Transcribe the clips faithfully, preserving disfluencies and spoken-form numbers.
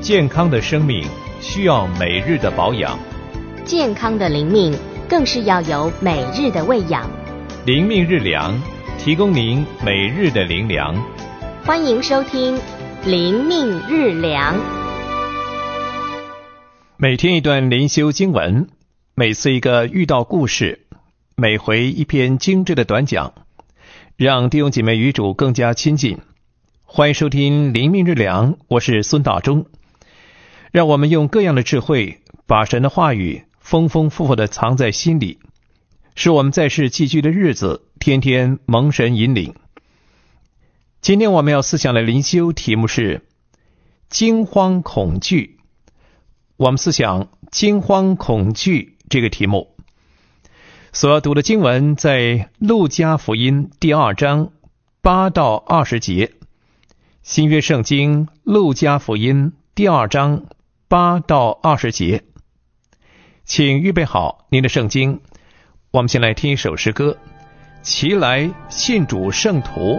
健康的生命需要每日的保养， 健康的灵命更是要有每日的喂养。 灵命日粮，提供您每日的灵粮。 欢迎收听灵命日粮。 每天一段灵修经文，每次一个遇到故事，每回一篇精致的短讲，让弟兄姐妹与主更加亲近。欢迎收听灵命日粮，我是孙大中。让我们用各样的智慧，把神的话语丰丰富富地藏在心里，使我们在世寄居的日子天天蒙神引领。今天我们要思想的灵修题目是惊慌恐惧。我们思想惊慌恐惧这个题目，所要读的经文在路加福音第二章八到二十节，新约圣经路加福音第二章八到二十节。请预备好您的圣经，我们先来听一首诗歌，齐来信主圣徒。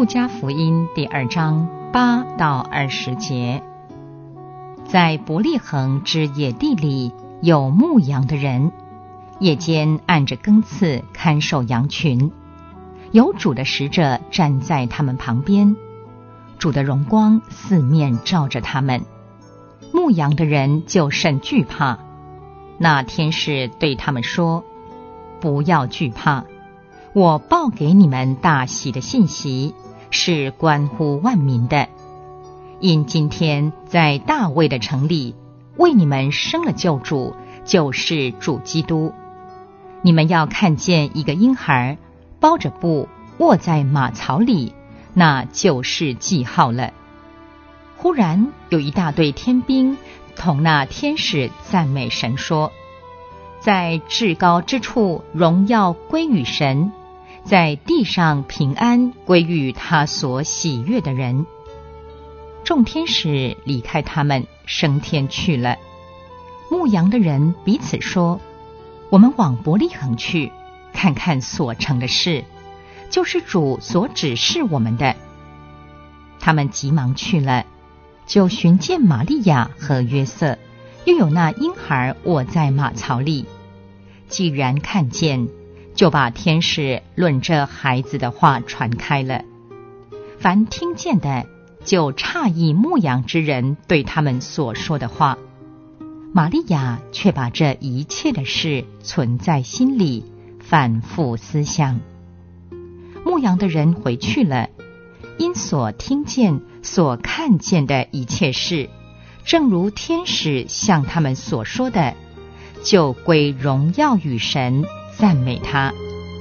加福音第二章八到二十节。在伯利恒之野地里有牧羊的人，夜间按着更次看守羊群，有主的使者站在他们旁边，主的荣光四面照着他们，牧羊的人就甚惧怕。那天使对他们说：不要惧怕，我报给你们大喜的信息，是关乎万民的。因今天在大卫的城里为你们生了救主，就是主基督。你们要看见一个婴孩包着布卧在马槽里，那就是记号了。忽然有一大队天兵同那天使赞美神说：在至高之处荣耀归于神，在地上平安归于他所喜悦的人。众天使离开他们，升天去了。牧羊的人彼此说：我们往伯利恒去，看看所成的事，就是主所指示我们的。他们急忙去了，就寻见玛利亚和约瑟，又有那婴孩卧在马槽里。既然看见，就把天使论这孩子的话传开了。凡听见的，就诧异牧羊之人对他们所说的话。玛利亚却把这一切的事存在心里，反复思想。牧羊的人回去了，因所听见、所看见的一切事，正如天使向他们所说的，就归荣耀与神，赞美他。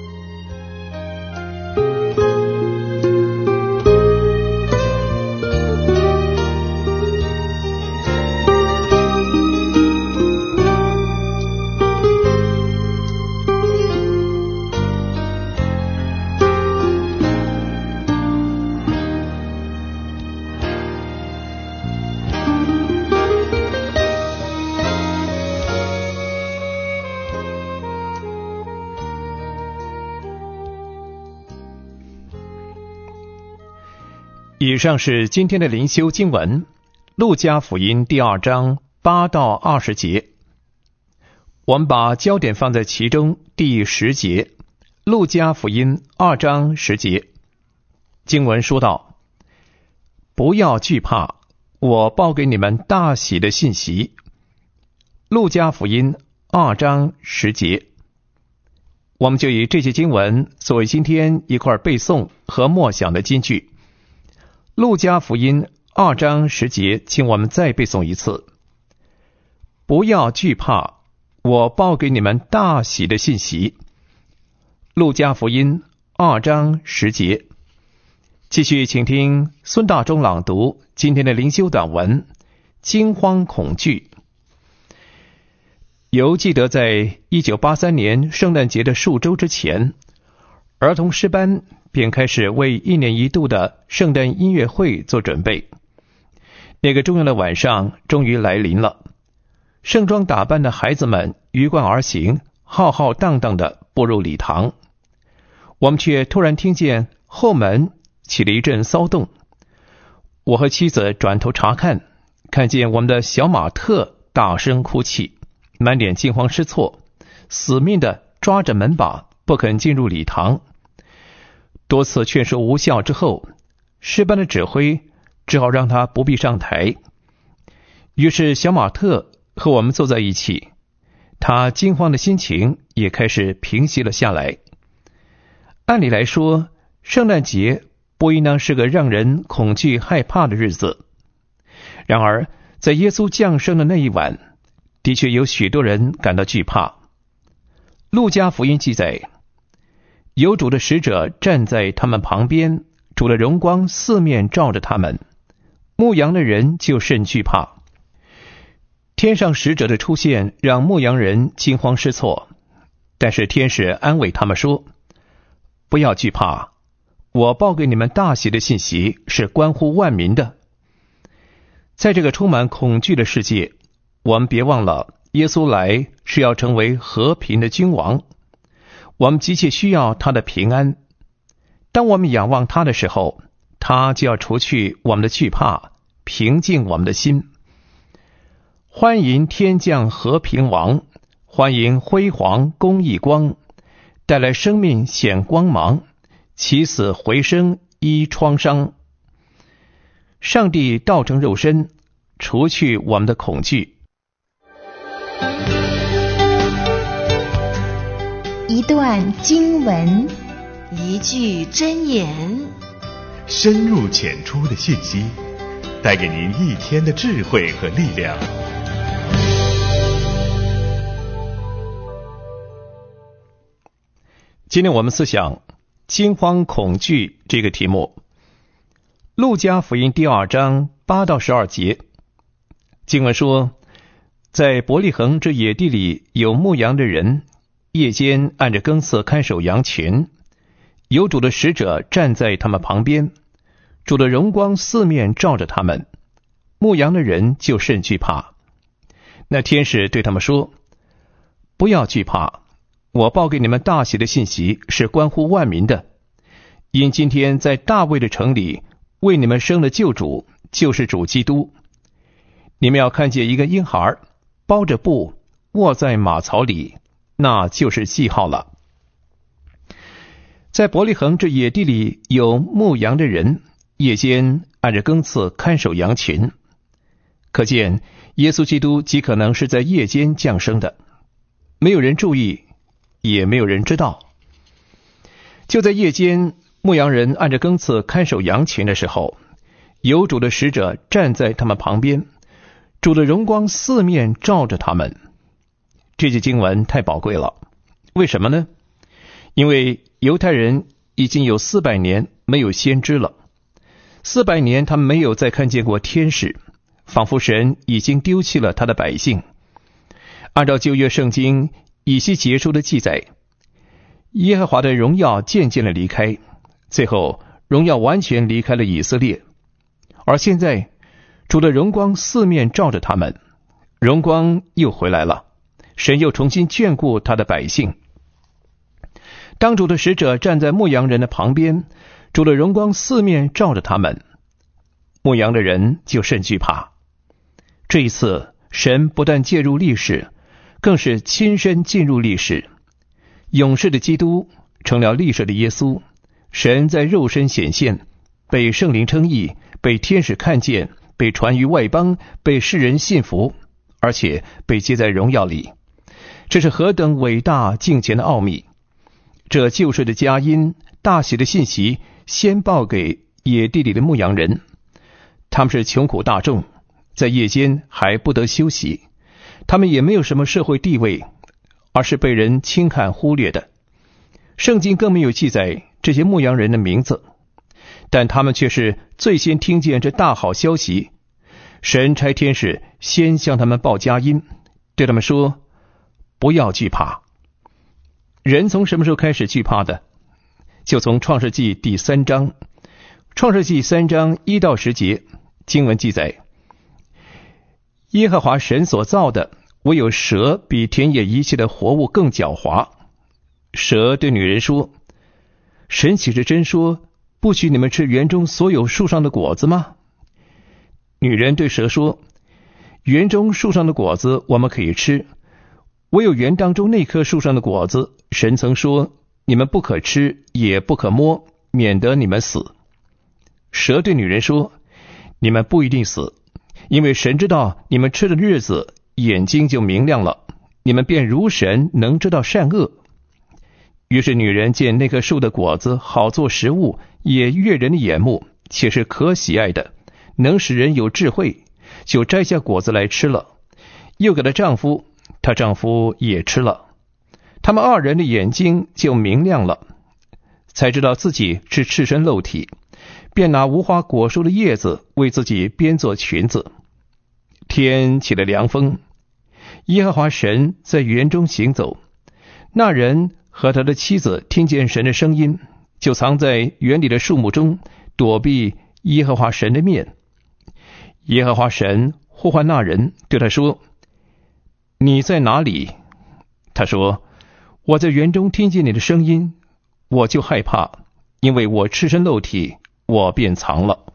以上是今天的灵修经文，路加福音第二章八到二十节。我们把焦点放在其中第十节，路加福音二章十节。经文说道：不要惧怕，我报给你们大喜的信息。路加福音二章十节。我们就以这些经文作为今天一块背诵和默想的金句。路加福音二章十节，请我们再背诵一次：不要惧怕，我报给你们大喜的信息。路加福音二章十节。继续请听孙大中朗读今天的灵修短文：惊慌恐惧。犹记得在一九八三年圣诞节的数周之前，儿童诗班便开始为一年一度的圣诞音乐会做准备。那个重要的晚上终于来临了，盛装打扮的孩子们鱼贯而行，浩浩荡荡地步入礼堂。我们却突然听见后门起了一阵骚动。我和妻子转头查看，看见我们的小马特大声哭泣，满脸惊慌失措，死命地抓着门把，不肯进入礼堂。多次劝说无效之后，诗班的指挥只好让他不必上台。于是小马特和我们坐在一起，他惊慌的心情也开始平息了下来。按理来说，圣诞节不应当是个让人恐惧害怕的日子。然而在耶稣降生的那一晚，的确有许多人感到惧怕。路加福音记载，有主的使者站在他们旁边，主的荣光四面照着他们，牧羊的人就甚惧怕。天上使者的出现让牧羊人惊慌失措，但是天使安慰他们说：不要惧怕，我报给你们大喜的信息是关乎万民的。在这个充满恐惧的世界，我们别忘了耶稣来是要成为和平的君王，我们急切需要他的平安。当我们仰望他的时候， 他就要除去我们的惧怕，平静我们的心。欢迎天降和平王，欢迎辉煌公义光，带来生命显光芒，起死回生医创伤。上帝道成肉身，除去我们的恐惧。 一段经文， 一句箴言， 深入浅出的信息，带给您一天的智慧和力量。 今天我们思想惊慌恐惧这个题目。路加福音第二章八到十二节，经文说，在伯利恒之野地里有牧羊的人，夜间按着更次看守羊群，有主的使者站在他们旁边，主的荣光四面照着他们，牧羊的人就甚惧怕。那天使对他们说，不要惧怕，我报给你们大喜的信息是关乎万民的，因今天在大卫的城里为你们生了救主，就是主基督。你们要看见一个婴孩包着布卧在马槽里，那就是记号了。在伯利恒这野地里有牧羊的人，夜间按着更次看守羊群。可见耶稣基督极可能是在夜间降生的，没有人注意，也没有人知道。就在夜间，牧羊人按着更次看守羊群的时候，有主的使者站在他们旁边，主的荣光四面照着他们。这句经文太宝贵了，为什么呢？因为犹太人已经有四百年没有先知了，四百年他们没有再看见过天使，仿佛神已经丢弃了他的百姓。按照旧约圣经以西结书的记载，耶和华的荣耀渐渐的离开，最后荣耀完全离开了以色列。而现在主的荣光四面照着他们，荣光又回来了，神又重新眷顾他的百姓。当主的使者站在牧羊人的旁边，主的荣光四面照着他们，牧羊的人就甚惧怕。这一次神不但介入历史，更是亲身进入历史。永世的基督成了历史的耶稣，神在肉身显现，被圣灵称义，被天使看见，被传于外邦，被世人信服，而且被接在荣耀里。这是何等伟大敬虔的奥秘！这救世的佳音，大喜的信息，先报给野地里的牧羊人。他们是穷苦大众，在夜间还不得休息，他们也没有什么社会地位，而是被人轻看忽略的。圣经更没有记载这些牧羊人的名字，但他们却是最先听见这大好消息。神差天使先向他们报佳音，对他们说，不要惧怕。人从什么时候开始惧怕的？就从创世纪第三章。创世纪三章一到十节，经文记载，耶和华神所造的，唯有蛇比田野一切的活物更狡猾。蛇对女人说，神岂是真说，不许你们吃园中所有树上的果子吗？女人对蛇说，园中树上的果子我们可以吃，唯有园当中那棵树上的果子，神曾说，你们不可吃，也不可摸，免得你们死。蛇对女人说，你们不一定死，因为神知道你们吃的日子，眼睛就明亮了，你们便如神，能知道善恶。于是女人见那棵树的果子好做食物，也悦人的眼目，且是可喜爱的，能使人有智慧，就摘下果子来吃了，又给她丈夫，她丈夫也吃了。他们二人的眼睛就明亮了，才知道自己是赤身露体，便拿无花果树的叶子为自己编做裙子。天起了凉风，耶和华神在园中行走，那人和他的妻子听见神的声音，就藏在园里的树木中，躲避耶和华神的面。耶和华神呼唤那人，对他说，你在哪里？他说，我在园中听见你的声音，我就害怕，因为我赤身露体， 我便藏了。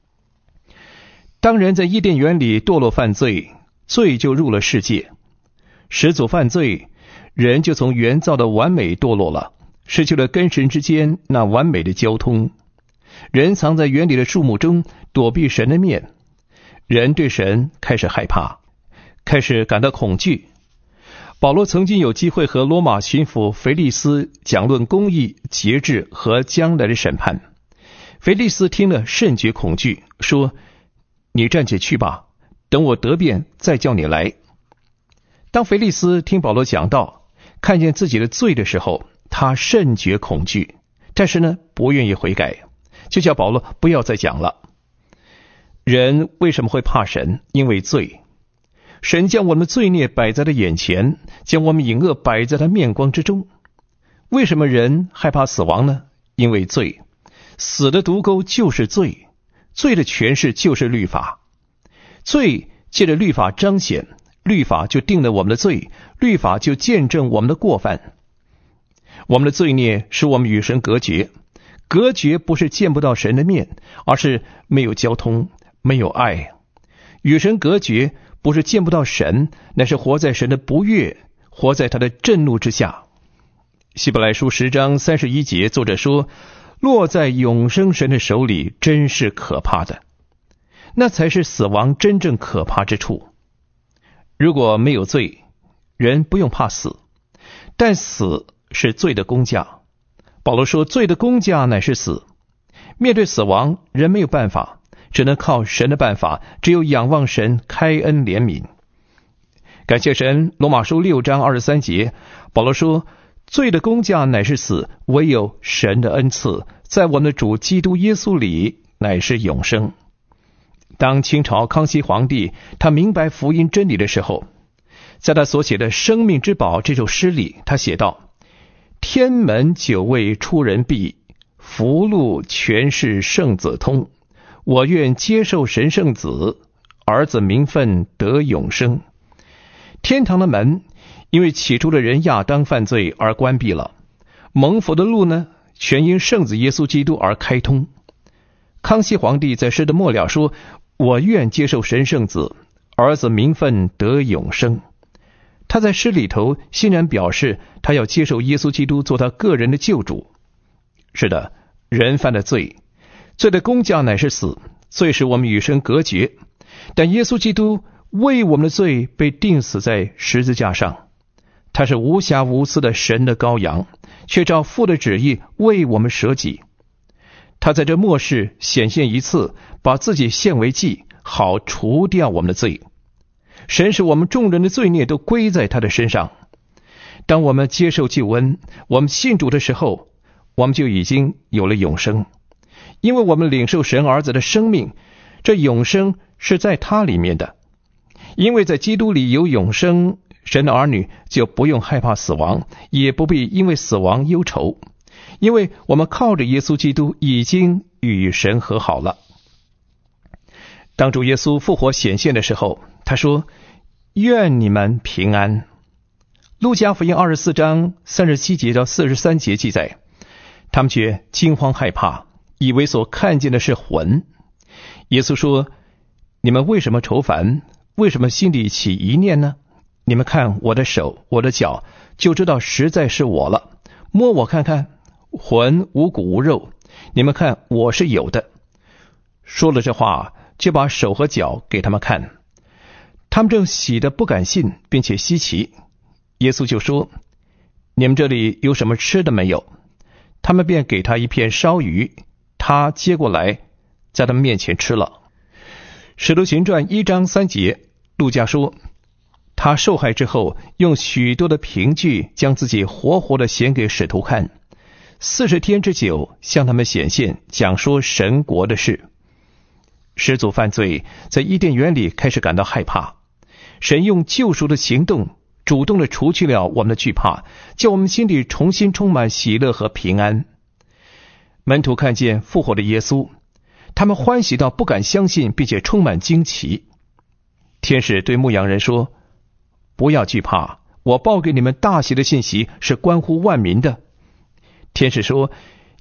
当人在伊甸园里堕落犯罪，罪就入了世界。始祖犯罪，人就从原造的完美堕落了，失去了跟神之间那完美的交通。人藏在园里的树木中，躲避神的面。人对神开始害怕，开始感到恐惧。保罗曾经有机会和罗马巡抚腓利斯讲论公义、节制和将来的审判。腓利斯听了甚觉恐惧，说：你暂且去吧，等我得便再叫你来。当腓利斯听保罗讲道，看见自己的罪的时候，他甚觉恐惧，但是呢，不愿意悔改，就叫保罗不要再讲了。人为什么会怕神？因为罪。神将我们的罪孽摆在他眼前，将我们隐恶摆在他面光之中。为什么人害怕死亡呢？因为罪。死的毒钩就是罪，罪的权势就是律法。罪借着律法彰显，律法就定了我们的罪，律法就见证我们的过犯。我们的罪孽使我们与神隔绝，隔绝不是见不到神的面，而是没有交通，没有爱。与神隔绝不是见不到神，乃是活在神的不悦，活在他的震怒之下。希伯来书十章三十一节，作者说：落在永生神的手里，真是可怕的。那才是死亡真正可怕之处。如果没有罪，人不用怕死，但死是罪的工价。保罗说，罪的工价乃是死。面对死亡，人没有办法，只能靠神的办法，只有仰望神开恩怜悯。感谢神，罗马书六章二十三节，保罗说，罪的工价乃是死，唯有神的恩赐，在我们的主基督耶稣里乃是永生。当清朝康熙皇帝他明白福音真理的时候，在他所写的《生命之宝》这首诗里，他写道：天门久未出人避，福禄全是圣子通。我愿接受神圣子，儿子名分得永生。天堂的门因为起初的人亚当犯罪而关闭了，蒙福的路呢，全因圣子耶稣基督而开通。康熙皇帝在诗的末了说：我愿接受神圣子，儿子名分得永生。他在诗里头欣然表示，他要接受耶稣基督做他个人的救主。是的，人犯了罪，罪的工价乃是死，罪使我们与神隔绝。但耶稣基督为我们的罪被钉死在十字架上，他是无瑕无疵的神的羔羊，却照父的旨意为我们舍己。他在这末世显现一次，把自己献为祭，好除掉我们的罪。神使我们众人的罪孽都归在他的身上。当我们接受救恩，我们信主的时候，我们就已经有了永生。因为我们领受神儿子的生命，这永生是在他里面的。因为在基督里有永生，神的儿女就不用害怕死亡，也不必因为死亡忧愁。因为我们靠着耶稣基督已经与神和好了。当主耶稣复活显现的时候，他说：愿你们平安。路加福音二十四章三十七节到四十三节记载，他们却惊慌害怕，以为所看见的是魂。耶稣说：你们为什么愁烦？为什么心里起疑念呢？你们看我的手，我的脚，就知道实在是我了。摸我看看，魂无骨无肉，你们看我是有的。说了这话，就把手和脚给他们看。他们正喜得不敢信，并且稀奇。耶稣就说：你们这里有什么吃的没有？他们便给他一片烧鱼，他接过来，在他们面前吃了。使徒行传一章三节，路加说，他受害之后，用许多的凭据将自己活活的显给使徒看，四十天之久向他们显现，讲说神国的事。始祖犯罪，在伊甸园里开始感到害怕，神用救赎的行动主动的除去了我们的惧怕，叫我们心里重新充满喜乐和平安。门徒看见复活的耶稣，他们欢喜到不敢相信，并且充满惊奇。天使对牧羊人说：不要惧怕，我报给你们大喜的信息是关乎万民的。天使说：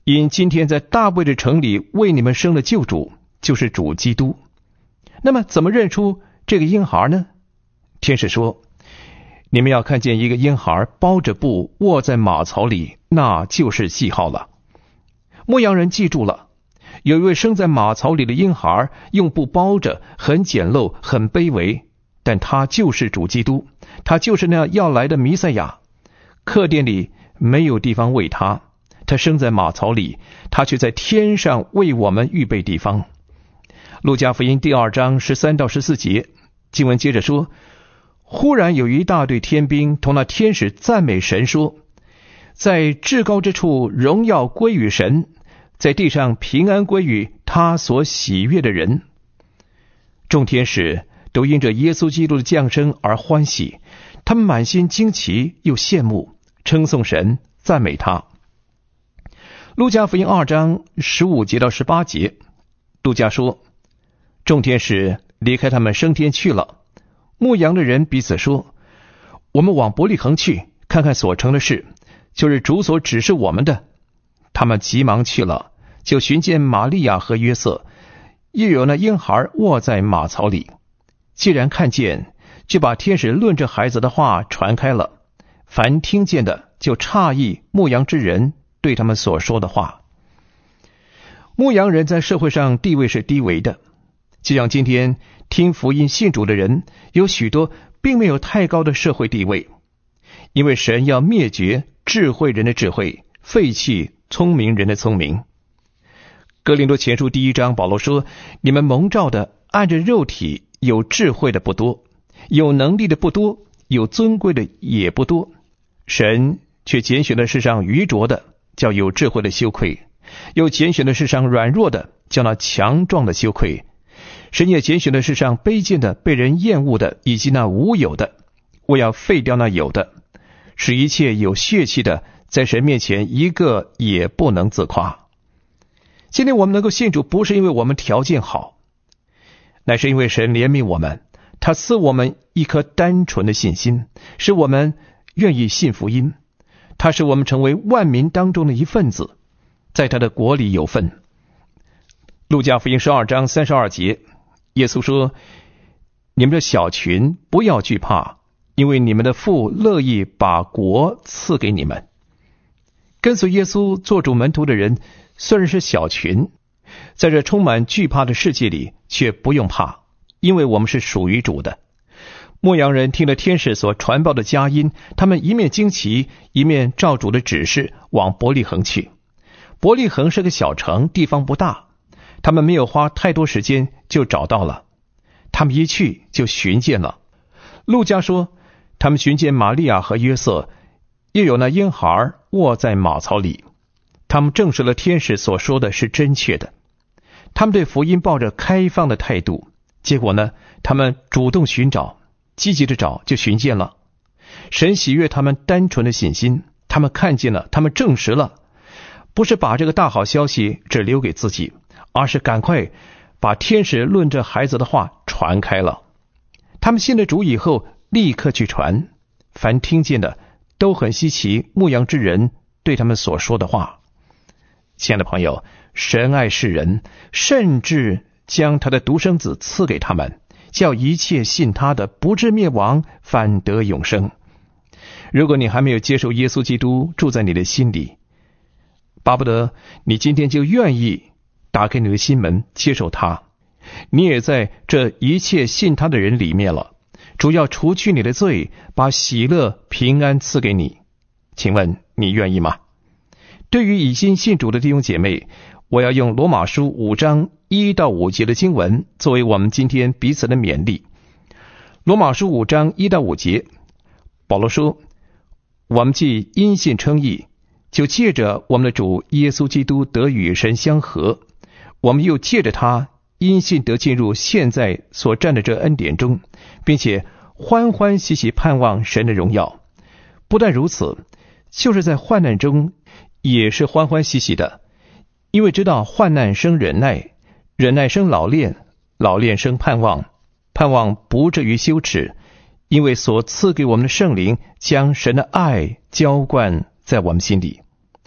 因今天在大卫的城里为你们生了救主，就是主基督。那么怎么认出这个婴孩呢？天使说，你们要看见一个婴孩包着布卧在马槽里，那就是记号了。牧羊人记住了，有一位生在马槽里的婴孩，用布包着，很简陋，很卑微，但他就是主基督，他就是那要来的弥赛亚。客店里没有地方喂他，他生在马槽里，他却在天上为我们预备地方。路加福音第二章十三到十四节，经文接着说，忽然有一大队天兵同那天使赞美神说，在至高之处荣耀归于神，在地上平安归于他所喜悦的人。众天使都因着耶稣基督的降生而欢喜，他们满心惊奇又羡慕，称颂神，赞美他。路加福音二章十五节到十八节，路加说，众天使离开他们升天去了。牧羊的人彼此说，我们往伯利恒去，看看所成的事，就是主所指示我们的。他们急忙去了，就寻见玛利亚和约瑟，又有那婴孩卧在马槽里。既然看见，就把天使论这孩子的话传开了。凡听见的就诧异牧羊之人对他们所说的话。牧羊人在社会上地位是低微的，就像今天听福音信主的人，有许多并没有太高的社会地位，因为神要灭绝智慧人的智慧，废弃聪明人的聪明。哥林多前书第一章，保罗说，你们蒙召的按着肉体有智慧的不多，有能力的不多，有尊贵的也不多，神却拣选了世上愚拙的，叫有智慧的羞愧，又拣选了世上软弱的，叫那强壮的羞愧。神也拣选了世上卑贱的，被人厌恶的，以及那无有的，我要废掉那有的，使一切有血气的在神面前一个也不能自夸。今天我们能够信主，不是因为我们条件好，乃是因为神怜悯我们，他赐我们一颗单纯的信心，使我们愿意信福音，他使我们成为万民当中的一份子，在他的国里有份。路加福音十二章三十二节，耶稣说，你们这小群不要惧怕，因为你们的父乐意把国赐给你们。跟随耶稣做主门徒的人虽然是小群，在这充满惧怕的世界里却不用怕，因为我们是属于主的。牧羊人听了天使所传报的佳音，他们一面惊奇，一面照主的指示往伯利恒去。伯利恒是个小城，地方不大，他们没有花太多时间就找到了。他们一去就寻见了。路加说，他们寻见玛利亚和约瑟，又有那婴孩卧在马槽里。他们证实了天使所说的是真确的。他们对福音抱着开放的态度，结果呢，他们主动寻找，积极的找，就寻见了。神喜悦他们单纯的信心，他们看见了，他们证实了，不是把这个大好消息只留给自己，而是赶快把天使论这孩子的话传开了。他们信了主以后，立刻去传，凡听见的都很稀奇牧羊之人对他们所说的话。亲爱的朋友，神爱世人，甚至将他的独生子赐给他们，叫一切信他的不至灭亡，反得永生。如果你还没有接受耶稣基督住在你的心里，巴不得你今天就愿意打开你的心门接受他，你也在这一切信他的人里面了。主要除去你的罪，把喜乐平安赐给你。请问你愿意吗？对于已经信主的弟兄姐妹，我要用罗马书五章一到五节的经文作为我们今天彼此的勉励。罗马书五章一到五节，保罗说，我们既因信称义，就借着我们的主耶稣基督得与神相合，我们又借着他因信得进入现在所占的这恩典中，并且欢欢喜喜盼望神的荣耀。不但如此，就是在患难中也是欢欢喜喜的，因为知道患难生忍耐，忍耐生老练，老练生盼望，盼望不至于羞耻，因为所赐给我们的圣灵将神的爱浇灌在我们心里。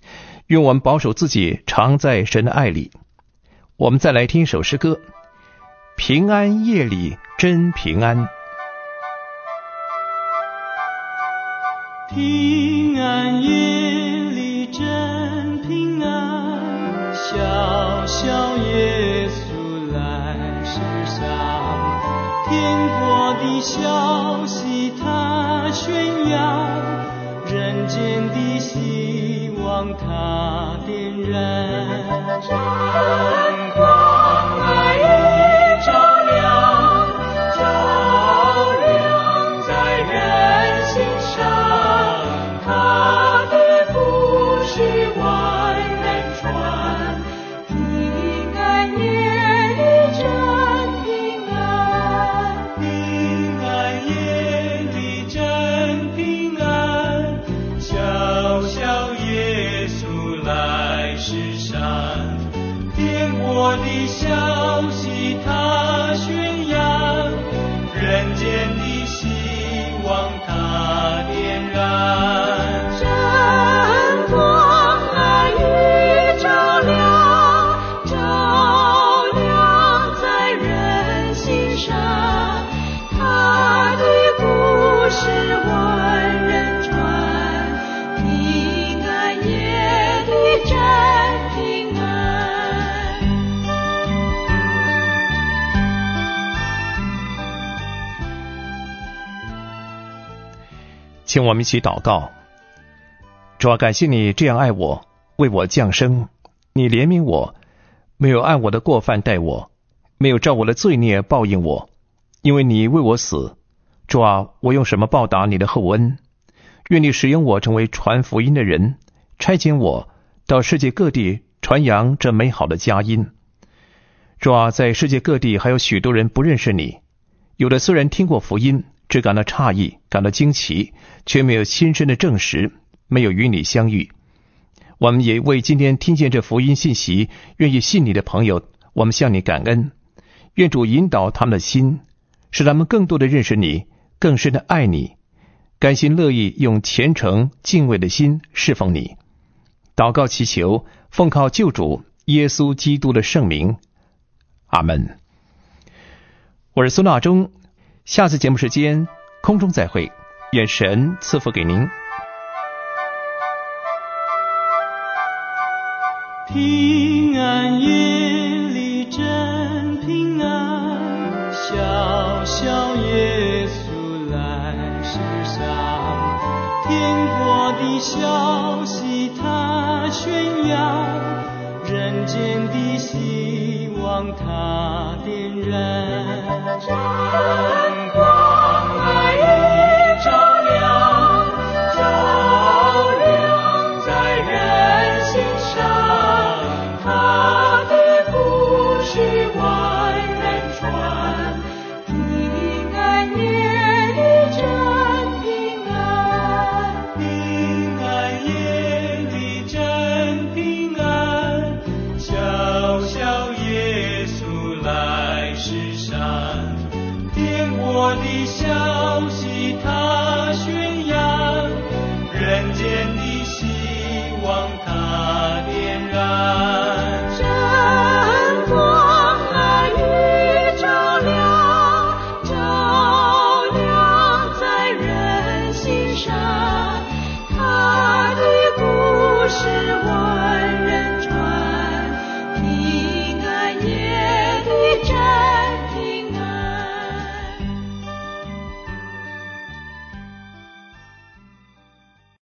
愿我们保守自己常在神的爱里。我们再来听一首诗歌，平安夜里真平安。 平安夜里真平安，小小耶稣来世上，天国的消息他宣扬，人间的希望他点燃，真光爱已照亮，照亮在人心上，他的故事万人传，平安夜里真平安，平安夜里真平安，小小耶稣来世上，天国的消息他宣扬，人间的希望他点燃，真光爱已照亮，照亮在人心上，他的故事万人传，平安夜里真平安。 请我们一起祷告。主啊，感谢你这样爱我，为我降生，你怜悯我，没有按我的过犯待我，没有照我的罪孽报应我，因为你为我死。主啊，我用什么报答你的厚恩？愿你使用我成为传福音的人，差遣我到世界各地传扬这美好的佳音。主啊，在世界各地还有许多人不认识你，有的虽然听过福音，只感到诧异，感到惊奇，却没有亲身的证实，没有与你相遇。我们也为今天听见这福音信息愿意信你的朋友，我们向你感恩。愿主引导他们的心，使他们更多的认识你，更深的爱你，甘心乐意用虔诚敬畏的心侍奉你。祷告祈求，奉靠救主耶稣基督的圣名，阿们。我是苏纳中，下次节目时间空中再会，愿神赐福给您。 平安夜里真平安，小小耶稣来世上，天国的消息他宣扬，人间的希望他点燃。